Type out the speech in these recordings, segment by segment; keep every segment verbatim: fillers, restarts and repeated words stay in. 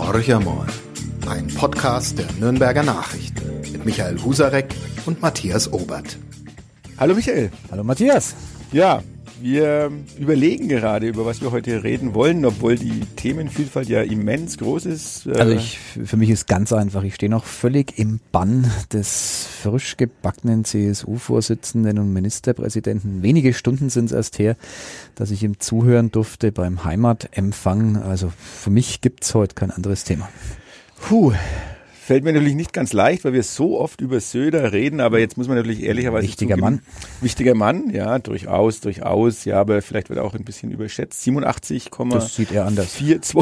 Horcher mal, ein Podcast der Nürnberger Nachrichten mit Michael Husarek und Matthias Obert. Hallo Michael. Hallo Matthias. Ja, wir überlegen gerade, über was wir heute reden wollen, obwohl die Themenvielfalt ja immens groß ist. Also ich, für mich ist ganz einfach, ich stehe noch völlig im Bann des frisch gebackenen C S U-Vorsitzenden und Ministerpräsidenten. Wenige Stunden sind es erst her, dass ich ihm zuhören durfte beim Heimatempfang. Also für mich gibt es heute kein anderes Thema. Puh. Fällt mir natürlich nicht ganz leicht, weil wir so oft über Söder reden, aber jetzt muss man natürlich ehrlicherweise Wichtiger zugeben, Mann. Wichtiger Mann, ja, durchaus, durchaus, ja, aber vielleicht wird er auch ein bisschen überschätzt. siebenundachtzig Komma Das sieht er anders. zweiundvierzig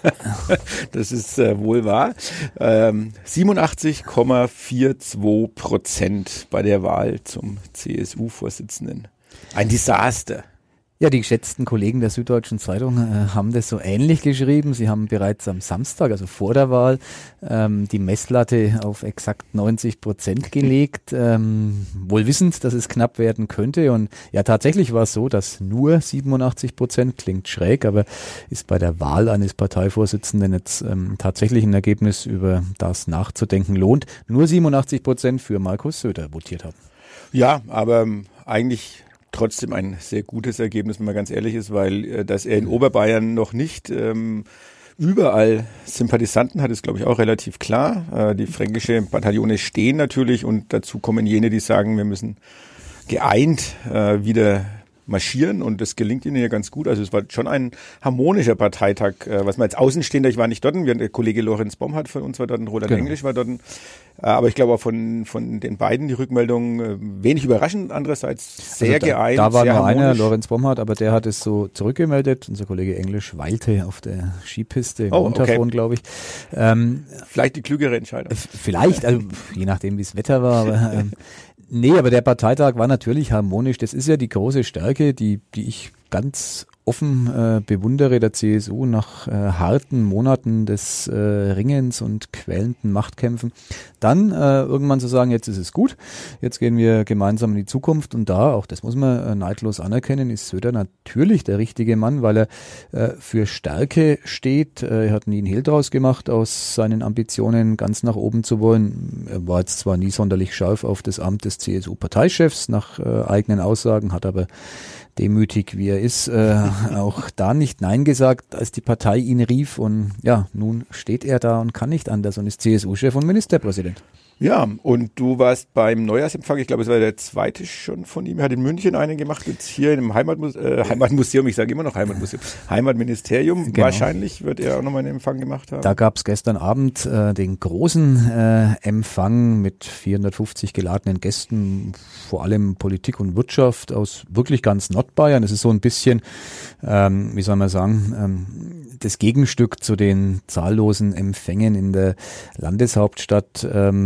Das ist äh, wohl wahr. Ähm, siebenundachtzig Komma zweiundvierzig Prozent bei der Wahl zum C S U-Vorsitzenden. Ein Desaster. Ja, die geschätzten Kollegen der Süddeutschen Zeitung äh, haben das so ähnlich geschrieben. Sie haben bereits am Samstag, also vor der Wahl, ähm, die Messlatte auf exakt neunzig Prozent gelegt, ähm, wohl wissend, dass es knapp werden könnte. Und ja, tatsächlich war es so, dass nur siebenundachtzig Prozent, klingt schräg, aber ist bei der Wahl eines Parteivorsitzenden jetzt ähm, tatsächlich ein Ergebnis, über das nachzudenken lohnt. Nur siebenundachtzig Prozent für Markus Söder votiert haben. Ja, aber ähm, eigentlich trotzdem ein sehr gutes Ergebnis, wenn man ganz ehrlich ist, weil äh, dass er in Oberbayern noch nicht ähm, überall Sympathisanten hat, ist glaube ich auch relativ klar. Äh, die fränkische Bataillone stehen natürlich und dazu kommen jene, die sagen, wir müssen geeint äh, wieder marschieren und das gelingt ihnen ja ganz gut. Also es war schon ein harmonischer Parteitag, äh, was man als Außenstehender, ich war nicht dort, wir, der Kollege Lorenz Bomhardt von uns war dort, Roland genau. Englisch war dort, äh, aber ich glaube auch von von den beiden die Rückmeldung äh, wenig überraschend, andererseits sehr also da, geeint, Da war sehr nur harmonisch. einer, Lorenz Bomhardt, aber der hat es so zurückgemeldet. Unser Kollege Englisch weilte auf der Skipiste im Oh, Untergrund, okay. glaube ich. Ähm, Vielleicht die klügere Entscheidung. vielleicht, also je nachdem, wie das Wetter war, aber ähm, nee, aber der Parteitag war natürlich harmonisch. Das ist ja die große Stärke, die, die ich ganz offen äh, bewundere der C S U nach äh, harten Monaten des äh, Ringens und quälenden Machtkämpfen. Dann äh, irgendwann zu sagen, jetzt ist es gut, jetzt gehen wir gemeinsam in die Zukunft und da, auch das muss man äh, neidlos anerkennen, ist Söder natürlich der richtige Mann, weil er äh, für Stärke steht. Äh, er hat nie einen Hehl draus gemacht, aus seinen Ambitionen ganz nach oben zu wollen. Er war jetzt zwar nie sonderlich scharf auf das Amt des C S U-Parteichefs nach äh, eigenen Aussagen, hat aber demütig wie er ist, äh, auch da nicht Nein gesagt, als die Partei ihn rief und ja, nun steht er da und kann nicht anders und ist C S U-Chef und Ministerpräsident. Ja, und du warst beim Neujahrsempfang, ich glaube, es war der zweite schon von ihm, er hat in München einen gemacht, jetzt hier im Heimatmuse- äh, Heimatmuseum, ich sage immer noch Heimatmuseum, Heimatministerium, Genau. Wahrscheinlich wird er auch nochmal einen Empfang gemacht haben. Da gab es gestern Abend äh, den großen äh, Empfang mit vierhundertfünfzig geladenen Gästen, vor allem Politik und Wirtschaft aus wirklich ganz Nordbayern. Das ist so ein bisschen, ähm, wie soll man sagen, ähm, das Gegenstück zu den zahllosen Empfängen in der Landeshauptstadt.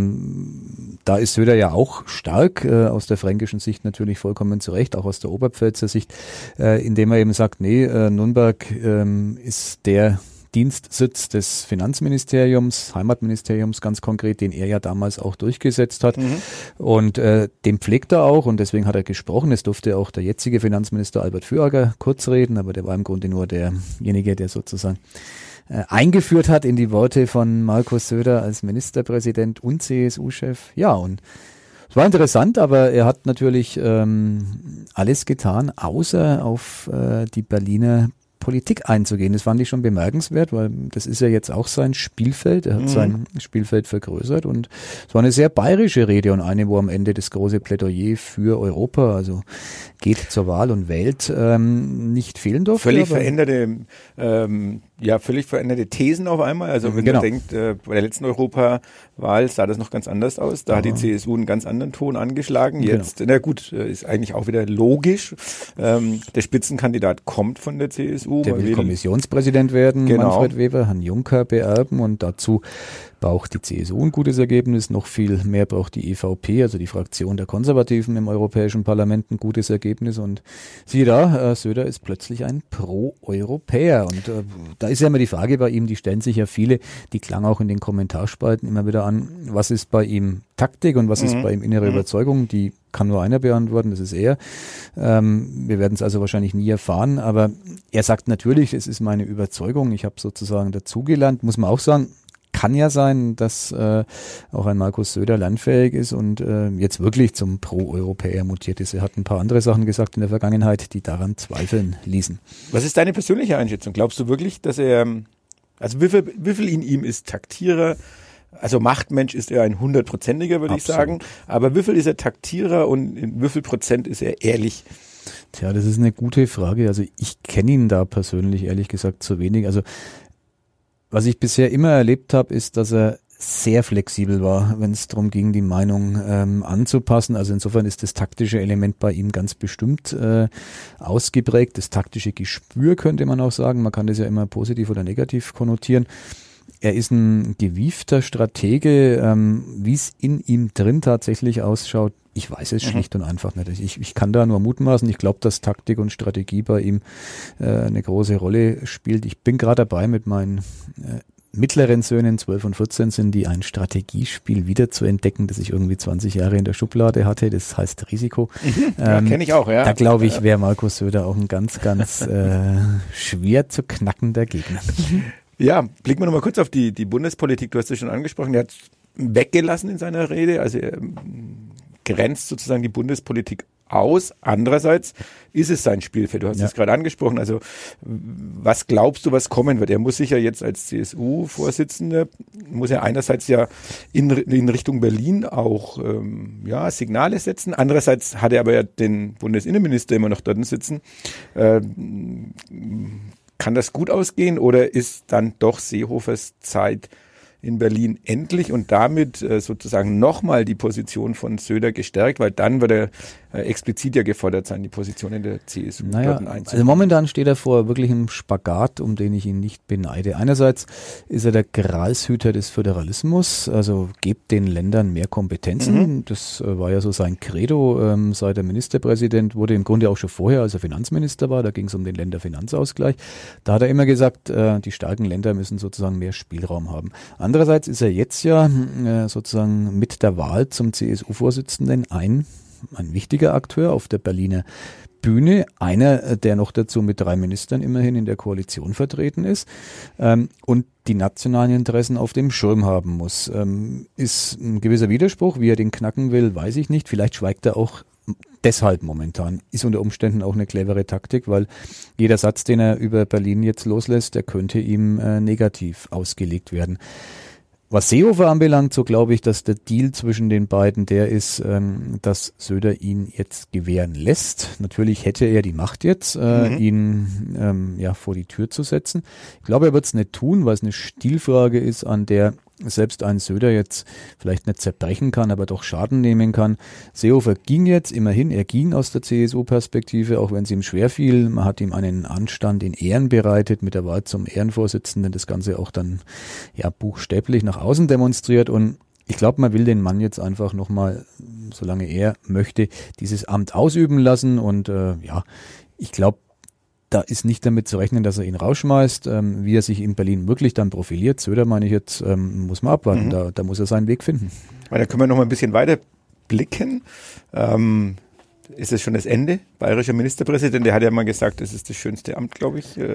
Ähm, da ist Söder ja auch stark, äh, aus der fränkischen Sicht natürlich vollkommen zu Recht, auch aus der Oberpfälzer Sicht, äh, indem er eben sagt, nee, äh, Nürnberg ähm, ist der Dienstsitz des Finanzministeriums, Heimatministeriums ganz konkret, den er ja damals auch durchgesetzt hat. Mhm. Und äh, dem pflegt er auch und deswegen hat er gesprochen. Es durfte auch der jetzige Finanzminister Albert Fürager kurz reden, aber der war im Grunde nur derjenige, der sozusagen äh, eingeführt hat in die Worte von Markus Söder als Ministerpräsident und C S U-Chef. Ja, und es war interessant, aber er hat natürlich ähm, alles getan, außer auf äh, die Berliner Politik einzugehen. Das fand ich schon bemerkenswert, weil das ist ja jetzt auch sein Spielfeld. Er hat mhm. sein Spielfeld vergrößert und es war eine sehr bayerische Rede und eine, wo am Ende das große Plädoyer für Europa, also geht zur Wahl und wählt, ähm, nicht fehlen durfte. Völlig veränderte, ähm, ja, völlig veränderte Thesen auf einmal. Also wenn genau. man denkt, äh, bei der letzten Europawahl sah das noch ganz anders aus. Da ja. hat die C S U einen ganz anderen Ton angeschlagen. Jetzt, genau. na gut, ist eigentlich auch wieder logisch. Ähm, der Spitzenkandidat kommt von der C S U. Der will Kommissionspräsident werden, genau. Manfred Weber, Herrn Juncker beerben und dazu braucht die C S U ein gutes Ergebnis, noch viel mehr braucht die E V P, also die Fraktion der Konservativen im Europäischen Parlament, ein gutes Ergebnis und siehe da, äh, Söder ist plötzlich ein Pro-Europäer und äh, da ist ja immer die Frage bei ihm, die stellen sich ja viele, die klang auch in den Kommentarspalten immer wieder an, was ist bei ihm Taktik und was mhm. ist bei ihm innere mhm. Überzeugung, die kann nur einer beantworten, das ist er. Ähm, wir werden es also wahrscheinlich nie erfahren, aber er sagt natürlich, es ist meine Überzeugung, ich habe sozusagen dazugelernt, muss man auch sagen. Kann ja sein, dass äh, auch ein Markus Söder lernfähig ist und äh, jetzt wirklich zum Pro-Europäer mutiert ist. Er hat ein paar andere Sachen gesagt in der Vergangenheit, die daran zweifeln ließen. Was ist deine persönliche Einschätzung? Glaubst du wirklich, dass er, also wie viel, wie viel in ihm ist Taktierer? Also Machtmensch ist er ein hundertprozentiger, würde ich sagen. Aber wie viel ist er Taktierer und in wie viel Prozent ist er ehrlich? Tja, das ist eine gute Frage. Also ich kenne ihn da persönlich ehrlich gesagt zu wenig. Also was ich bisher immer erlebt habe, ist, dass er sehr flexibel war, wenn es darum ging, die Meinung ähm, anzupassen. Also insofern ist das taktische Element bei ihm ganz bestimmt äh, ausgeprägt. Das taktische Gespür könnte man auch sagen. Man kann das ja immer positiv oder negativ konnotieren. Er ist ein gewiefter Stratege. Ähm, wie es in ihm drin tatsächlich ausschaut, ich weiß es schlicht mhm. und einfach nicht. Ich, ich kann da nur mutmaßen. Ich glaube, dass Taktik und Strategie bei ihm äh, eine große Rolle spielt. Ich bin gerade dabei, mit meinen äh, mittleren Söhnen, zwölf und vierzehn sind, die ein Strategiespiel wieder zu entdecken, das ich irgendwie zwanzig Jahre in der Schublade hatte. Das heißt Risiko. Mhm. Ja, ähm, kenne ich auch, ja. Da glaube ich, wäre Markus Söder auch ein ganz, ganz äh, schwer zu knackender Gegner. Ja, blicken wir nochmal kurz auf die, die Bundespolitik. Du hast es schon angesprochen. Er hat weggelassen in seiner Rede. Also er grenzt sozusagen die Bundespolitik aus. Andererseits ist es sein Spielfeld. Du hast ja. es gerade angesprochen. Also was glaubst du, was kommen wird? Er muss sich ja jetzt als C S U-Vorsitzender, muss er einerseits ja in, in Richtung Berlin auch ähm, ja, Signale setzen. Andererseits hat er aber ja den Bundesinnenminister immer noch dort sitzen. Ähm, kann das gut ausgehen oder ist dann doch Seehofers Zeit in Berlin endlich und damit äh, sozusagen nochmal die Position von Söder gestärkt, weil dann wird er äh, explizit ja gefordert sein, die Position in der C S U naja, also momentan steht er vor wirklichem Spagat, um den ich ihn nicht beneide. Einerseits ist er der Gralshüter des Föderalismus, also gebt den Ländern mehr Kompetenzen. Mhm. Das äh, war ja so sein Credo, ähm, seit er Ministerpräsident wurde, im Grunde auch schon vorher, als er Finanzminister war, da ging es um den Länderfinanzausgleich. Da hat er immer gesagt, äh, die starken Länder müssen sozusagen mehr Spielraum haben. Andererseits ist er jetzt ja äh, sozusagen mit der Wahl zum C S U-Vorsitzenden ein, ein wichtiger Akteur auf der Berliner Bühne. Einer, der noch dazu mit drei Ministern immerhin in der Koalition vertreten ist ähm, und die nationalen Interessen auf dem Schirm haben muss. Ähm, ist ein gewisser Widerspruch. Wie er den knacken will, weiß ich nicht. Vielleicht schweigt er auch deshalb momentan. Ist unter Umständen auch eine clevere Taktik, weil jeder Satz, den er über Berlin jetzt loslässt, der könnte ihm äh, negativ ausgelegt werden. Was Seehofer anbelangt, so glaube ich, dass der Deal zwischen den beiden der ist, ähm, dass Söder ihn jetzt gewähren lässt. Natürlich hätte er die Macht jetzt, äh, mhm. ihn ähm, ja vor die Tür zu setzen. Ich glaube, er wird es nicht tun, weil es eine Stilfrage ist, an der selbst ein Söder jetzt vielleicht nicht zerbrechen kann, aber doch Schaden nehmen kann. Seehofer ging jetzt immerhin, er ging aus der C S U-Perspektive, auch wenn es ihm schwer fiel. Man hat ihm einen Anstand in Ehren bereitet mit der Wahl zum Ehrenvorsitzenden, das Ganze auch dann ja buchstäblich nach außen demonstriert und ich glaube, man will den Mann jetzt einfach nochmal, solange er möchte, dieses Amt ausüben lassen und äh, ja, ich glaube, da ist nicht damit zu rechnen, dass er ihn rausschmeißt. Ähm, wie er sich in Berlin wirklich dann profiliert, Söder meine ich jetzt, ähm, muss man abwarten. Mhm. Da, da muss er seinen Weg finden. Weil da können wir noch mal ein bisschen weiter blicken. Ähm, ist es schon das Ende? Bayerischer Ministerpräsident, der hat ja mal gesagt, das ist das schönste Amt, glaube ich. Äh,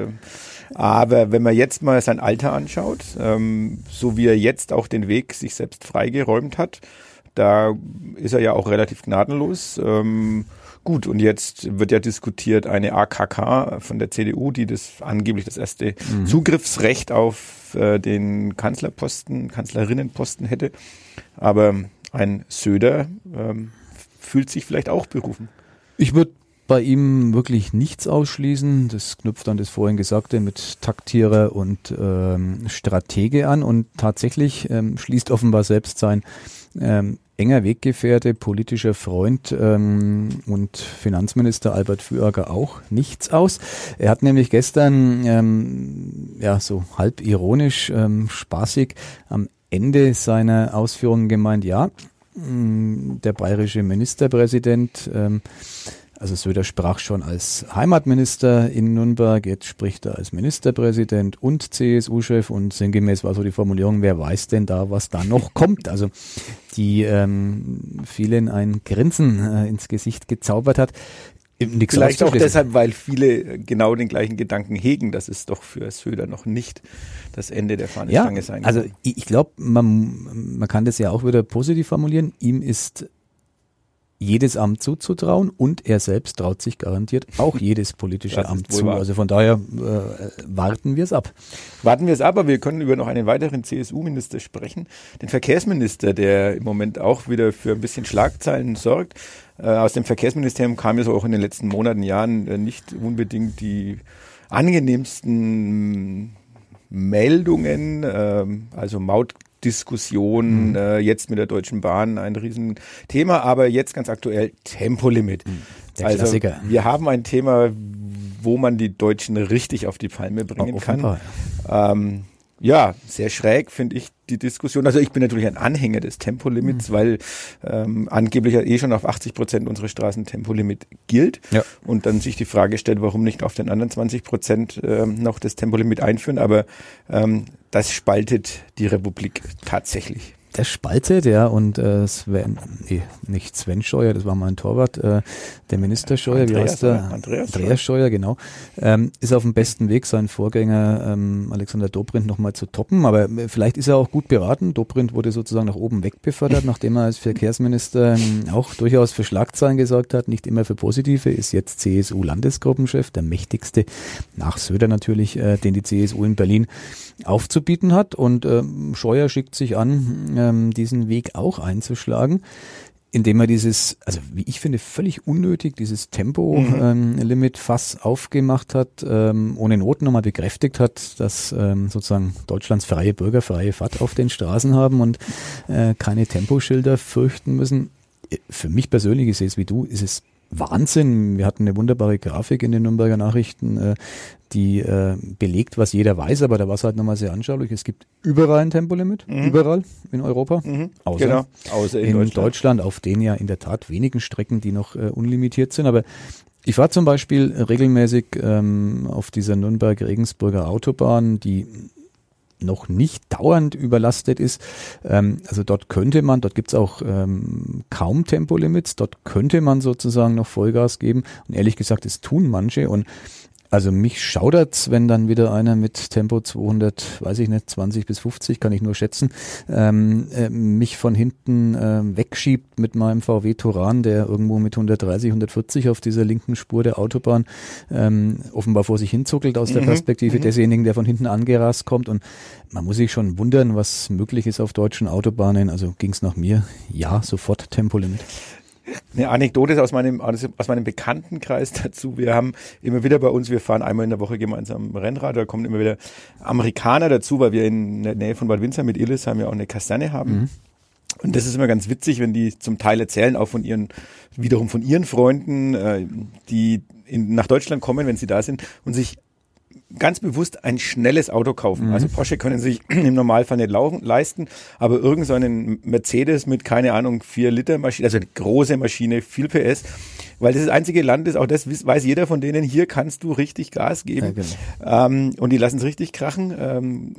aber wenn man jetzt mal sein Alter anschaut, ähm, so wie er jetzt auch den Weg sich selbst freigeräumt hat, da ist er ja auch relativ gnadenlos. Ähm, Gut, und jetzt wird ja diskutiert eine A K K von der C D U, die das angeblich das erste mhm. Zugriffsrecht auf äh, den Kanzlerposten, Kanzlerinnenposten hätte. Aber ein Söder ähm, fühlt sich vielleicht auch berufen. Ich würde bei ihm wirklich nichts ausschließen. Das knüpft an das vorhin Gesagte mit Taktierer und ähm, Stratege an. Und tatsächlich ähm, schließt offenbar selbst sein ähm, enger Weggefährte, politischer Freund ähm, und Finanzminister Albert Fürager auch nichts aus. Er hat nämlich gestern ähm, ja so halb ironisch, ähm, spaßig am Ende seiner Ausführungen gemeint, ja, mh, der bayerische Ministerpräsident ähm, Also Söder sprach schon als Heimatminister in Nürnberg, jetzt spricht er als Ministerpräsident und C S U-Chef und sinngemäß war so die Formulierung, wer weiß denn da, was da noch kommt. Also die ähm, vielen ein Grinsen äh, ins Gesicht gezaubert hat. Nichts Vielleicht auch deshalb, weil viele genau den gleichen Gedanken hegen, dass es doch für Söder noch nicht das Ende der Fahnenstange ja, sein kann. Also ich, ich glaube, man, man kann das ja auch wieder positiv formulieren. Ihm ist jedes Amt zuzutrauen und er selbst traut sich garantiert auch jedes politische Amt zu. Wahr. Also von daher äh, warten wir es ab. Warten wir es ab, aber wir können über noch einen weiteren C S U-Minister sprechen, den Verkehrsminister, der im Moment auch wieder für ein bisschen Schlagzeilen sorgt. Äh, aus dem Verkehrsministerium kam ja so auch in den letzten Monaten, Jahren äh, nicht unbedingt die angenehmsten Meldungen, äh, also Maut Diskussion, mhm. äh, jetzt mit der Deutschen Bahn ein Riesenthema, aber jetzt ganz aktuell Tempolimit. Der also Klassiker. Wir haben ein Thema, wo man die Deutschen richtig auf die Palme bringen oh, kann. Ähm, ja, sehr schräg finde ich die Diskussion. Also ich bin natürlich ein Anhänger des Tempolimits, mhm. weil ähm, angeblich ja eh schon auf achtzig Prozent unserer Straßen Tempolimit gilt. Ja. Und dann sich die Frage stellt, warum nicht auf den anderen zwanzig Prozent ähm, noch das Tempolimit einführen. Aber ähm, das spaltet die Republik tatsächlich. Das spaltet, ja, und äh, Sven, nee, nicht Sven Scheuer, das war mal ein Torwart, äh, der Minister Scheuer, Andreas, wie heißt der? Andreas, Andreas Scheuer, genau, ähm, ist auf dem besten Weg, seinen Vorgänger ähm, Alexander Dobrindt nochmal zu toppen, aber vielleicht ist er auch gut beraten. Dobrindt wurde sozusagen nach oben wegbefördert, nachdem er als Verkehrsminister ähm, auch durchaus für Schlagzeilen gesorgt hat, nicht immer für positive, ist jetzt C S U-Landesgruppenchef, der mächtigste, nach Söder natürlich, äh, den die C S U in Berlin aufzubieten hat, und ähm, Scheuer schickt sich an, ähm, diesen Weg auch einzuschlagen, indem er dieses, also wie ich finde, völlig unnötig, dieses Tempolimit mhm. ähm, Fass aufgemacht hat, ähm, ohne Not nochmal bekräftigt hat, dass ähm, sozusagen Deutschlands freie Bürger freie Fahrt auf den Straßen haben und äh, keine Temposchilder fürchten müssen. Für mich persönlich, ich sehe es wie du, ist es Wahnsinn. Wir hatten eine wunderbare Grafik in den Nürnberger Nachrichten, äh, die äh, belegt, was jeder weiß, aber da war es halt nochmal sehr anschaulich. Es gibt überall ein Tempolimit, mhm. überall in Europa, mhm. außer, genau. außer in, in Deutschland. Deutschland, auf den ja in der Tat wenigen Strecken, die noch äh, unlimitiert sind. Aber ich fahre zum Beispiel regelmäßig ähm, auf dieser Nürnberg-Regensburger Autobahn, die noch nicht dauernd überlastet ist. Ähm, also dort könnte man, dort gibt's auch ähm, kaum Tempolimits, dort könnte man sozusagen noch Vollgas geben. Und ehrlich gesagt, das tun manche. Und also mich schaudert's, wenn dann wieder einer mit Tempo zweihundert, weiß ich nicht, zwanzig bis fünfzig, kann ich nur schätzen, ähm, äh, mich von hinten äh, wegschiebt mit meinem V W Touran, der irgendwo mit hundertdreißig, hundertvierzig auf dieser linken Spur der Autobahn ähm, offenbar vor sich hinzuckelt aus der mhm, Perspektive mhm. desjenigen, der von hinten angerast kommt. Und man muss sich schon wundern, was möglich ist auf deutschen Autobahnen. Also ging's nach mir, ja, sofort Tempolimit. Eine Anekdote aus meinem, aus meinem Bekanntenkreis dazu. Wir haben immer wieder bei uns, wir fahren einmal in der Woche gemeinsam Rennrad, da kommen immer wieder Amerikaner dazu, weil wir in der Nähe von Bad Windsheim mit Illesheim ja auch eine Kaserne haben. Mhm. Und das ist immer ganz witzig, wenn die zum Teil erzählen, auch von ihren, wiederum von ihren Freunden, äh, die in, nach Deutschland kommen, wenn sie da sind und sich ganz bewusst ein schnelles Auto kaufen. Mhm. Also Porsche können sich im Normalfall nicht laufen, leisten, aber irgend so einen Mercedes mit, keine Ahnung, vier Liter Maschine, also eine große Maschine, viel P S, weil das das einzige Land ist, auch das weiß jeder von denen, hier kannst du richtig Gas geben. Ja, genau. ähm, und die lassen es richtig krachen. Ähm,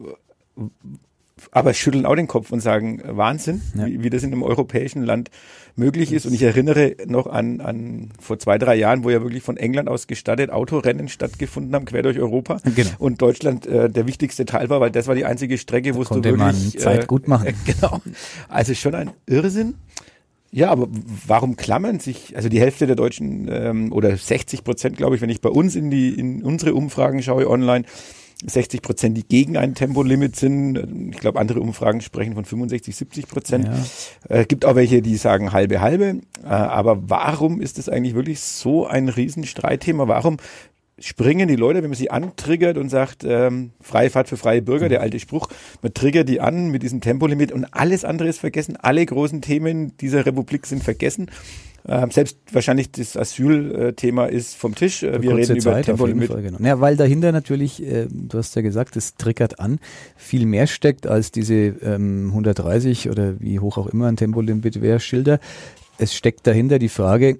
aber schütteln auch den Kopf und sagen, Wahnsinn, ja. wie, wie das in einem europäischen Land möglich ist. Und ich erinnere noch an, an vor zwei, drei Jahren, wo ja wirklich von England aus gestattet Autorennen stattgefunden haben, quer durch Europa. Genau. Und Deutschland äh, der wichtigste Teil war, weil das war die einzige Strecke, wo es du wirklich... Konnte man Zeit äh, gut machen. Äh, genau. Also schon ein Irrsinn. Ja, aber warum klammern sich, also die Hälfte der Deutschen ähm, oder sechzig Prozent, glaube ich, wenn ich bei uns in die in unsere Umfragen schaue online, sechzig Prozent, die gegen ein Tempolimit sind. Ich glaube, andere Umfragen sprechen von fünfundsechzig, siebzig Prozent. Ja. Äh, gibt auch welche, die sagen halbe, halbe. Äh, aber warum ist das eigentlich wirklich so ein Riesenstreitthema? Warum springen die Leute, wenn man sie antriggert und sagt, ähm, freie Fahrt für freie Bürger, der alte Spruch, man triggert die an mit diesem Tempolimit und alles andere ist vergessen. Alle großen Themen dieser Republik sind vergessen. Ähm, selbst wahrscheinlich das Asylthema ist vom Tisch. Für wir reden über Zeit, Tempolimit. Genau. Ja, weil dahinter natürlich, äh, du hast ja gesagt, das triggert an, viel mehr steckt als diese ähm, hundertdreißig oder wie hoch auch immer ein Tempolimit wäre, Schilder. Es steckt dahinter die Frage,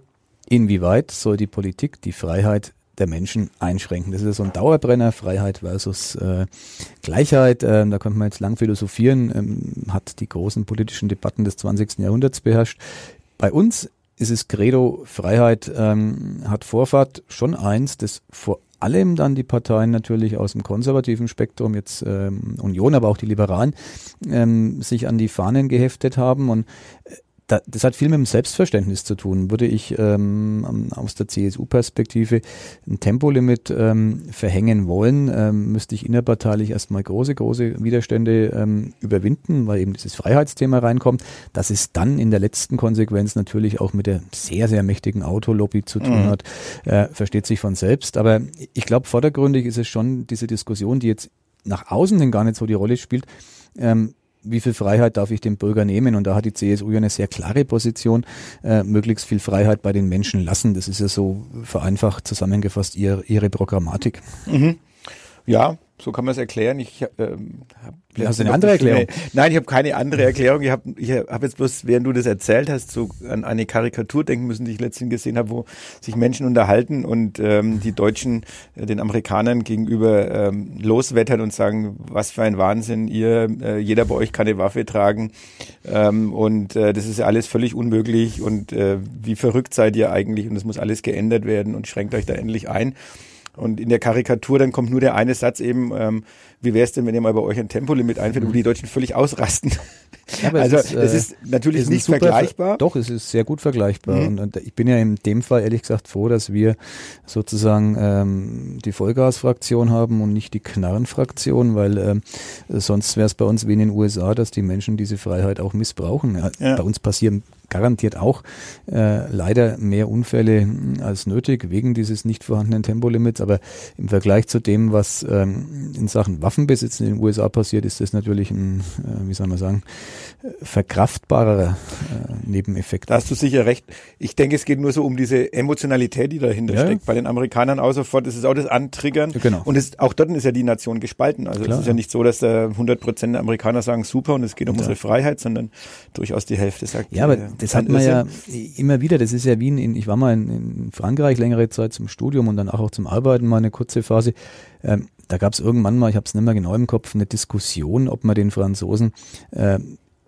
inwieweit soll die Politik die Freiheit der Menschen einschränken? Das ist so ein Dauerbrenner, Freiheit versus äh, Gleichheit. Ähm, da könnte man jetzt lang philosophieren, ähm, hat die großen politischen Debatten des zwanzigsten Jahrhunderts beherrscht. Bei uns ist es Credo, Freiheit ähm, hat Vorfahrt, schon eins, das vor allem dann die Parteien natürlich aus dem konservativen Spektrum, jetzt ähm, Union, aber auch die Liberalen, ähm, sich an die Fahnen geheftet haben. Und äh, da, das hat viel mit dem Selbstverständnis zu tun. Würde ich ähm, aus der C S U-Perspektive ein Tempolimit ähm, verhängen wollen, ähm, müsste ich innerparteilich erstmal große, große Widerstände ähm, überwinden, weil eben dieses Freiheitsthema reinkommt. Dass es dann in der letzten Konsequenz natürlich auch mit der sehr, sehr mächtigen Autolobby zu tun mhm. hat, äh, versteht sich von selbst. Aber ich glaube, vordergründig ist es schon diese Diskussion, die jetzt nach außen hin gar nicht so die Rolle spielt, ähm, wie viel Freiheit darf ich dem Bürger nehmen? Und da hat die C S U ja eine sehr klare Position, äh, möglichst viel Freiheit bei den Menschen lassen. Das ist ja so vereinfacht zusammengefasst ihr, ihre Programmatik. Mhm. Ja, so kann man es erklären. Ich ähm, hab, hast du eine andere Erklärung? Nein, ich habe keine andere Erklärung. Ich habe ich hab jetzt bloß, während du das erzählt hast, so an eine Karikatur denken müssen, die ich letztens gesehen habe, wo sich Menschen unterhalten und ähm, die Deutschen äh, den Amerikanern gegenüber ähm, loswettern und sagen, was für ein Wahnsinn, ihr, äh, jeder bei euch kann eine Waffe tragen ähm, und äh, das ist ja alles völlig unmöglich und äh, wie verrückt seid ihr eigentlich und es muss alles geändert werden und schränkt euch da endlich ein. Und in der Karikatur dann kommt nur der eine Satz eben, ähm, wie wäre es denn, wenn ihr mal bei euch ein Tempolimit einführt, wo die Deutschen völlig ausrasten. Ja, also es ist, es ist natürlich ist nicht super, vergleichbar. Doch, es ist sehr gut vergleichbar. Mhm. Und, und ich bin ja in dem Fall ehrlich gesagt froh, dass wir sozusagen ähm, die Vollgasfraktion haben und nicht die Knarrenfraktion, weil ähm, sonst wäre es bei uns wie in den U S A, dass die Menschen diese Freiheit auch missbrauchen. Ja, ja. Bei uns passieren garantiert auch äh, leider mehr Unfälle als nötig wegen dieses nicht vorhandenen Tempolimits, aber im Vergleich zu dem, was ähm, in Sachen Waffenbesitz in den U S A passiert, ist das natürlich ein, äh, wie soll man sagen, verkraftbarer äh, Nebeneffekt. Da hast du sicher recht. Ich denke, es geht nur so um diese Emotionalität, die dahinter ja. steckt. Bei den Amerikanern auch sofort, das ist auch das Antriggern. Ja, genau. Und es, auch dort ist ja die Nation gespalten. Also Klar. es ist ja nicht so, dass da hundert Prozent der Amerikaner sagen, super, und es geht um ja. unsere Freiheit, sondern durchaus die Hälfte sagt, ja, aber äh, das hat man ja immer wieder, das ist ja wie in, ich war mal in, in Frankreich längere Zeit zum Studium und dann auch, auch zum Arbeiten mal eine kurze Phase. Ähm, da gab es irgendwann mal, ich habe es nicht mehr genau im Kopf, eine Diskussion, ob man den Franzosen äh,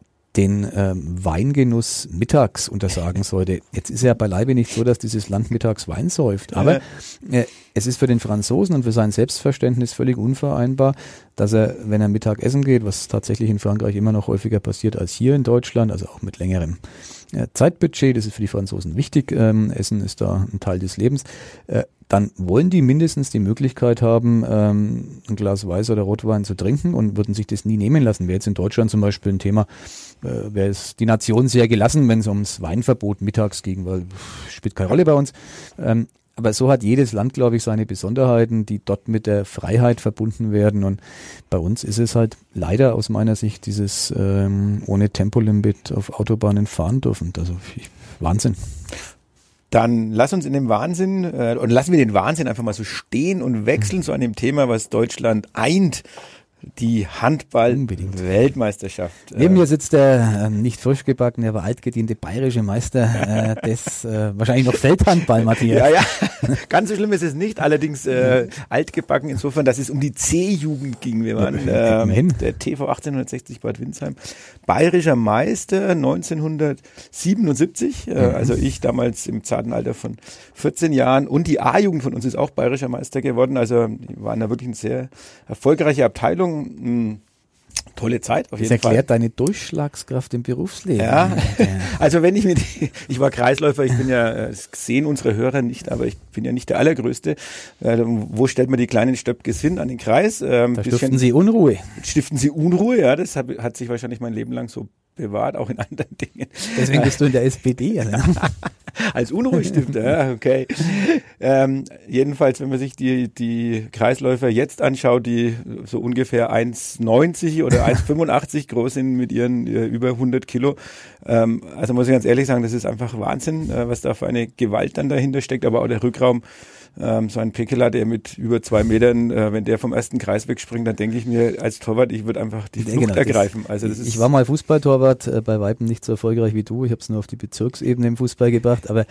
den ähm, Weingenuss mittags untersagen sollte. Jetzt ist ja beileibe nicht so, dass dieses Land mittags Wein säuft, aber äh, es ist für den Franzosen und für sein Selbstverständnis völlig unvereinbar, dass er, wenn er Mittag essen geht, was tatsächlich in Frankreich immer noch häufiger passiert als hier in Deutschland, also auch mit längerem äh, Zeitbudget, das ist für die Franzosen wichtig, ähm, Essen ist da ein Teil des Lebens, äh, dann wollen die mindestens die Möglichkeit haben, ähm, ein Glas Weiß oder Rotwein zu trinken und würden sich das nie nehmen lassen. Wäre jetzt in Deutschland zum Beispiel ein Thema, äh, wäre es die Nation sehr gelassen, wenn es ums Weinverbot mittags ging, weil pff, spielt keine Rolle bei uns. Ähm, aber so hat jedes Land, glaube ich, seine Besonderheiten, die dort mit der Freiheit verbunden werden. Und bei uns ist es halt leider aus meiner Sicht dieses ähm, ohne Tempolimit auf Autobahnen fahren dürfen. Also ich, Wahnsinn. Dann lass uns in dem Wahnsinn, äh, und lassen wir den Wahnsinn einfach mal so stehen und wechseln zu einem Thema, was Deutschland eint. Die Handball-Weltmeisterschaft. Neben mir sitzt der äh, nicht frisch gebackene, aber altgediente bayerische Meister äh, des äh, wahrscheinlich noch Feldhandball, Matthias. Ja, ja, ganz so schlimm ist es nicht, allerdings äh, altgebacken insofern, dass es um die C-Jugend ging. Wir waren äh, der T V achtzehnhundertsechzig Bad Windsheim, bayerischer Meister neunzehnhundertsiebenundsiebzig, äh, also ich damals im zarten Alter von vierzehn Jahren, und die A-Jugend von uns ist auch bayerischer Meister geworden, also wir waren da wirklich eine sehr erfolgreiche Abteilung. Tolle Zeit auf jeden Fall. Das erklärt deine Durchschlagskraft im Berufsleben. Ja, also wenn ich mit, ich war Kreisläufer, ich bin ja, das sehen unsere Hörer nicht, aber ich bin ja nicht der Allergrößte. Wo stellt man die kleinen Stöpkes hin? An den Kreis? Da stiften sie Unruhe. Stiften sie Unruhe, ja, das hat, hat sich wahrscheinlich mein Leben lang so bewahrt, auch in anderen Dingen. Deswegen bist du in der S P D. Also. Als Unruhestifter, ja, okay. Ähm, jedenfalls, wenn man sich die, die Kreisläufer jetzt anschaut, die so ungefähr eins neunzig oder eins fünfundachtzig groß sind mit ihren äh, über hundert Kilo. Ähm, also muss ich ganz ehrlich sagen, das ist einfach Wahnsinn, äh, was da für eine Gewalt dann dahinter steckt, aber auch der Rückraum. Ähm, so ein Pekela, der mit über zwei Metern, äh, wenn der vom ersten Kreis wegspringt, dann denke ich mir als Torwart, ich würde einfach die Flucht genau, ergreifen. Also das ist ich war mal Fußballtorwart, äh, bei Weitem nicht so erfolgreich wie du. Ich habe es nur auf die Bezirksebene im Fußball gebracht, aber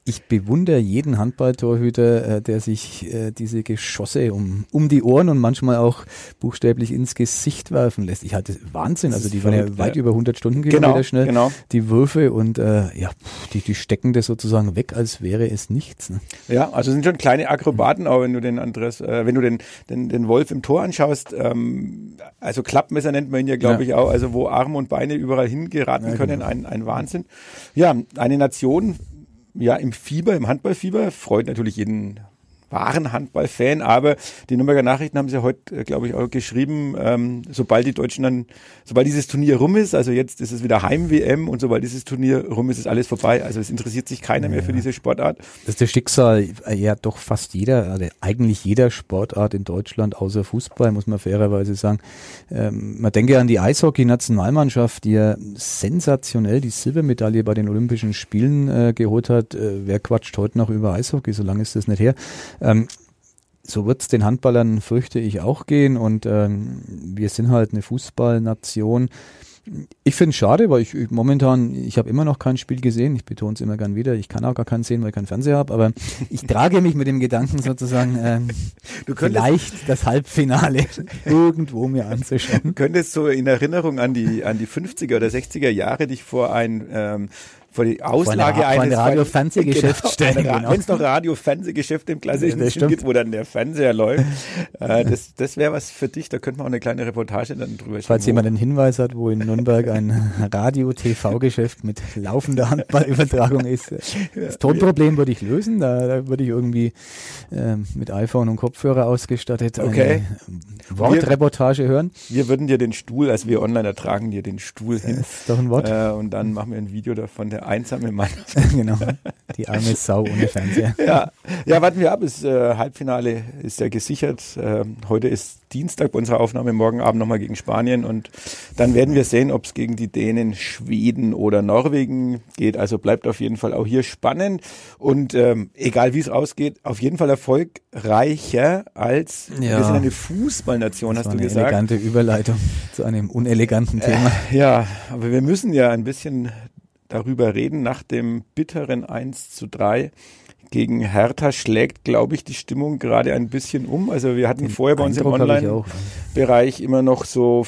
Ich bewundere jeden Handballtorhüter, äh, der sich äh, diese Geschosse um, um die Ohren und manchmal auch buchstäblich ins Gesicht werfen lässt. Ich halte Wahnsinn, also die waren ja weit ja. über hundert Stundenkilometer genau, schnell, genau. die Würfe und äh, ja, die, die stecken das sozusagen weg, als wäre es nichts. Ne? Ja, also sind schon kleine Akrobaten, auch wenn du den Andres, äh, wenn du den, den, den Wolf im Tor anschaust, ähm, also Klappmesser nennt man ihn ja, glaube ja. ich, auch, also wo Arme und Beine überall hingeraten ja, können, genau. ein, ein Wahnsinn. Ja, eine Nation, ja, im Fieber, im Handballfieber, freut natürlich jeden wahren Handballfan, aber die Nürnberger Nachrichten haben sie heute, glaube ich, auch geschrieben, ähm, sobald die Deutschen dann, sobald dieses Turnier rum ist, also jetzt ist es wieder Heim-W M und sobald dieses Turnier rum ist, ist alles vorbei. Also es interessiert sich keiner ja. mehr für diese Sportart. Das ist das Schicksal ja doch fast jeder, also eigentlich jeder Sportart in Deutschland, außer Fußball, muss man fairerweise sagen. Ähm, man denke an die Eishockey-Nationalmannschaft, die ja sensationell die Silbermedaille bei den Olympischen Spielen äh, geholt hat. Äh, wer quatscht heute noch über Eishockey? So lange ist das nicht her. Ähm, so wird es den Handballern, fürchte ich, auch gehen und ähm, wir sind halt eine Fußballnation. Ich finde es schade, weil ich, ich momentan, ich habe immer noch kein Spiel gesehen, ich betone es immer gern wieder, ich kann auch gar keinen sehen, weil ich keinen Fernseher habe, aber ich trage mich mit dem Gedanken sozusagen, ähm, du vielleicht das Halbfinale irgendwo mir anzuschauen. Du könntest so in Erinnerung an die, an die fünfziger oder sechziger Jahre dich vor ein ähm, vor die Auslage vor eines Radio-Fernsehgeschäft genau, stellen. Genau. Wenn es noch Radio-Fernsehgeschäft im klassischen Sinn gibt, wo dann der Fernseher läuft, äh, das, das wäre was für dich, da könnte man auch eine kleine Reportage dann drüber Falls schreiben. jemand einen Hinweis hat, wo in Nürnberg ein Radio-T V-Geschäft mit laufender Handballübertragung ist, das Tonproblem würde ich lösen, da, da würde ich irgendwie äh, mit iPhone und Kopfhörer ausgestattet okay. eine Wortreportage wir, hören. Wir würden dir den Stuhl, als wir online ertragen, dir den Stuhl hin. Das ist doch ein Wort. Äh, und dann machen wir ein Video davon, der einsame Mann. Genau, die arme Sau ohne Fernseher. Ja, ja, warten wir ab. Das äh, Halbfinale ist ja gesichert. Äh, heute ist Dienstag bei unserer Aufnahme, morgen Abend nochmal gegen Spanien und dann werden wir sehen, ob es gegen die Dänen, Schweden oder Norwegen geht. Also bleibt auf jeden Fall auch hier spannend und ähm, egal wie es ausgeht, auf jeden Fall erfolgreicher als ja, wir sind eine Fußballnation, hast du eine gesagt. Eine elegante Überleitung zu einem uneleganten Thema. Äh, ja, aber wir müssen ja ein bisschen darüber reden. Nach dem bitteren eins zu drei gegen Hertha schlägt, glaube ich, die Stimmung gerade ein bisschen um. Also wir hatten Den vorher bei uns im Online-Bereich immer noch so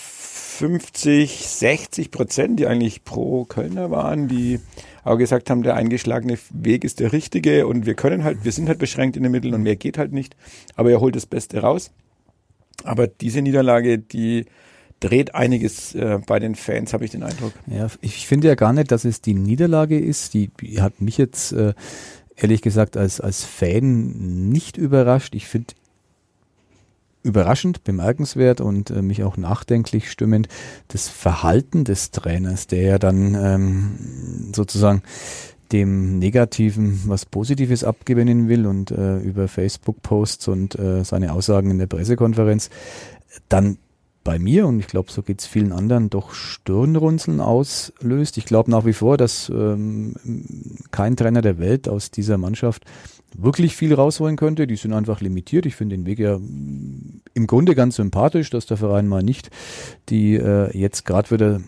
fünfzig, sechzig Prozent, die eigentlich pro Kölner waren, die auch gesagt haben, der eingeschlagene Weg ist der richtige und wir können halt, wir sind halt beschränkt in den Mitteln und mehr geht halt nicht. Aber er holt das Beste raus. Aber diese Niederlage, die dreht einiges äh, bei den Fans, habe ich den Eindruck. Ja, ich finde ja gar nicht, dass es die Niederlage ist. Die, die hat mich jetzt äh, ehrlich gesagt als, als Fan nicht überrascht. Ich finde überraschend, bemerkenswert und äh, mich auch nachdenklich stimmend das Verhalten des Trainers, der ja dann ähm, sozusagen dem Negativen was Positives abgewinnen will und äh, über Facebook-Posts und äh, seine Aussagen in der Pressekonferenz dann bei mir, und ich glaube, so geht es vielen anderen, doch Stirnrunzeln auslöst. Ich glaube nach wie vor, dass ähm, kein Trainer der Welt aus dieser Mannschaft wirklich viel rausholen könnte. Die sind einfach limitiert. Ich finde den Weg ja im Grunde ganz sympathisch, dass der Verein mal nicht die äh, jetzt gerade wieder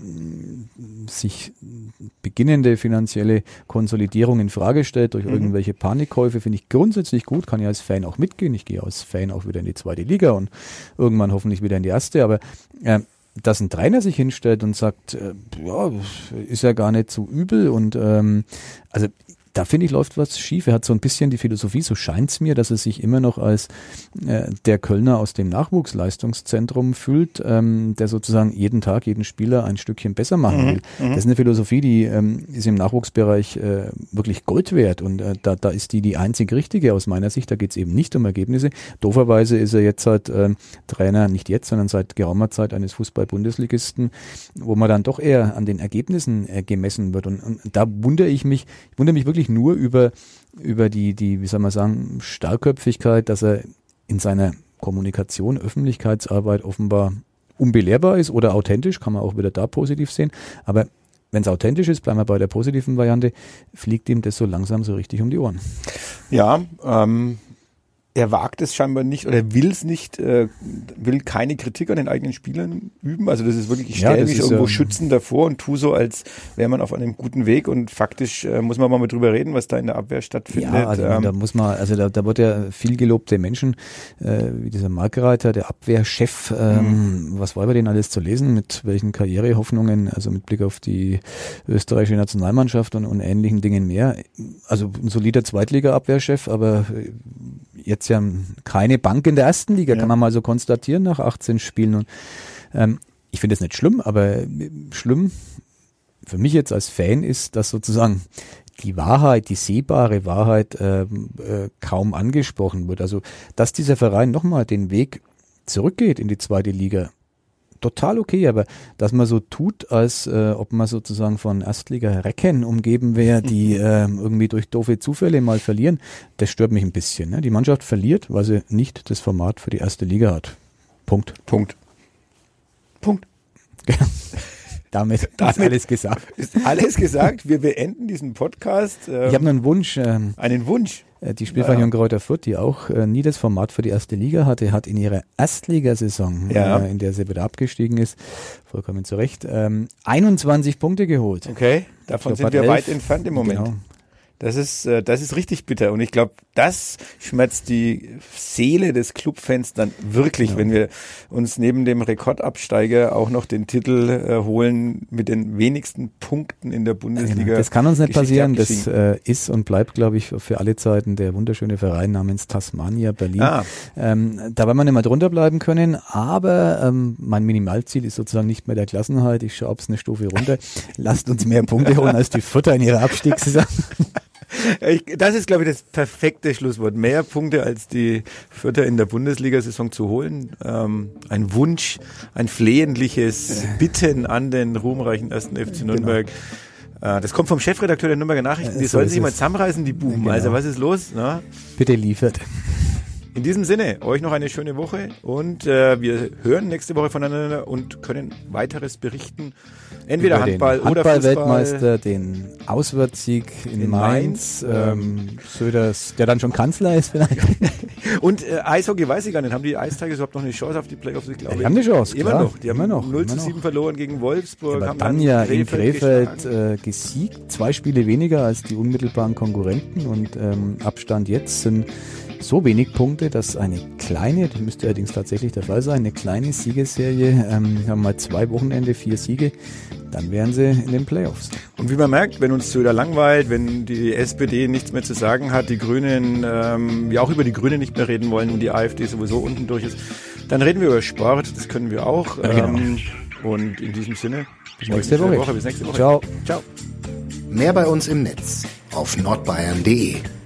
sich beginnende finanzielle Konsolidierung in Frage stellt durch mhm. irgendwelche Panikkäufe, finde ich grundsätzlich gut, kann ja als Fan auch mitgehen. Ich gehe als Fan auch wieder in die zweite Liga und irgendwann hoffentlich wieder in die erste, aber äh, dass ein Trainer sich hinstellt und sagt, äh, ja, ist ja gar nicht so übel und ähm, also da finde ich, läuft was schief. Er hat so ein bisschen die Philosophie, so scheint es mir, dass er sich immer noch als äh, der Kölner aus dem Nachwuchsleistungszentrum fühlt, ähm, der sozusagen jeden Tag, jeden Spieler ein Stückchen besser machen will. Mhm. Das ist eine Philosophie, die ähm, ist im Nachwuchsbereich äh, wirklich Gold wert und äh, da, da ist die die einzig richtige aus meiner Sicht. Da geht es eben nicht um Ergebnisse. Dooferweise ist er jetzt halt äh, Trainer, nicht jetzt, sondern seit geraumer Zeit eines Fußball-Bundesligisten, wo man dann doch eher an den Ergebnissen äh, gemessen wird. Und, und da wundere ich mich, ich wundere mich wirklich nur über, über die, die, wie soll man sagen, Starrköpfigkeit, dass er in seiner Kommunikation, Öffentlichkeitsarbeit offenbar unbelehrbar ist oder authentisch, kann man auch wieder da positiv sehen. Aber wenn es authentisch ist, bleiben wir bei der positiven Variante, fliegt ihm das so langsam so richtig um die Ohren. Ja, ähm, er wagt es scheinbar nicht oder will es nicht, äh, will keine Kritik an den eigenen Spielern üben. Also das ist wirklich, ich stelle ja, mich ist, irgendwo ähm, schützend davor und tue so, als wäre man auf einem guten Weg und faktisch äh, muss man mal mit drüber reden, was da in der Abwehr stattfindet. Ja, also ähm, da muss man, also da, da wird ja viel gelobte Menschen, äh, wie dieser Markreiter, der Abwehrchef, ähm, mhm. was war über den alles zu lesen, mit welchen Karrierehoffnungen, also mit Blick auf die österreichische Nationalmannschaft und, und ähnlichen Dingen mehr. Also ein solider Zweitliga-Abwehrchef, aber jetzt ja keine Bank in der ersten Liga, ja. Kann man mal so konstatieren nach achtzehn Spielen. Und ähm, ich finde es nicht schlimm, aber schlimm für mich jetzt als Fan ist, dass sozusagen die Wahrheit, die sehbare Wahrheit äh, äh, kaum angesprochen wird. Also, dass dieser Verein nochmal den Weg zurückgeht in die zweite Liga, total okay, aber dass man so tut, als äh, ob man sozusagen von Erstliga-Recken umgeben wäre, die äh, irgendwie durch doofe Zufälle mal verlieren, das stört mich ein bisschen. Ne? Die Mannschaft verliert, weil sie nicht das Format für die erste Liga hat. Punkt. Punkt. Punkt. Damit, Damit ist alles gesagt. Ist alles gesagt. Wir beenden diesen Podcast. Ähm, ich habe noch einen Wunsch. Ähm, einen Wunsch? Die Spielvereinigung ja. Greuther Fürth, die auch äh, nie das Format für die erste Liga hatte, hat in ihrer Erstligasaison, ja. äh, in der sie wieder abgestiegen ist, vollkommen zu Recht, ähm, einundzwanzig Punkte geholt. Okay, davon sind wir elf. Weit entfernt im Moment. Genau. Das ist, äh, das ist richtig bitter und ich glaube, das schmerzt die Seele des Clubfans dann wirklich, ja. wenn wir uns neben dem Rekordabsteiger auch noch den Titel äh, holen mit den wenigsten Punkten in der Bundesliga. Genau. Das kann uns nicht passieren, das äh, ist und bleibt, glaube ich, für alle Zeiten der wunderschöne Verein namens Tasmania Berlin. Ah. Ähm, da werden wir nicht mehr drunter bleiben können, aber ähm, mein Minimalziel ist sozusagen nicht mehr der Klassenhalt, ich schaue es eine Stufe runter. Lasst uns mehr Punkte holen als die Fürther in ihrer Abstiegssaison. Ich, das ist, glaube ich, das perfekte Schlusswort. Mehr Punkte als die Fürther in der Bundesliga-Saison zu holen. Ähm, ein Wunsch, ein flehentliches Bitten an den ruhmreichen ersten F C Nürnberg. Genau. Äh, das kommt vom Chefredakteur der Nürnberger Nachrichten. Die so sollen sich mal zusammenreißen, die Buben. Genau. Also was ist los? Na? Bitte liefert. In diesem Sinne, euch noch eine schöne Woche und äh, wir hören nächste Woche voneinander und können weiteres berichten. Entweder Über Handball, den oder Handball-Weltmeister, den Auswärtssieg in, in Mainz, Mainz ähm, Söders, der dann schon Kanzler ist vielleicht. Und äh, Eishockey weiß ich gar nicht. Haben die Eis Tigers überhaupt noch eine Chance auf die Playoffs? Ich glaube, die haben eine Chance, immer klar. noch. Die immer haben noch, null zu sieben verloren gegen Wolfsburg. Aber haben dann ja in Krefeld äh, gesiegt. Zwei Spiele weniger als die unmittelbaren Konkurrenten und ähm, Abstand jetzt sind so wenig Punkte, dass eine kleine, das müsste allerdings tatsächlich der Fall sein, eine kleine Siegesserie, ähm, haben mal zwei Wochenende, vier Siege, dann wären sie in den Playoffs. Und wie man merkt, wenn uns Söder langweilt, wenn die S P D nichts mehr zu sagen hat, die Grünen, ähm, wir auch über die Grünen nicht mehr reden wollen und die AfD sowieso unten durch ist, dann reden wir über Sport, das können wir auch. Ja, genau. ähm, und in diesem Sinne, bis nächste Woche. Woche. Bis nächste Woche. Ciao. Ciao. Mehr bei uns im Netz auf nordbayern punkt de.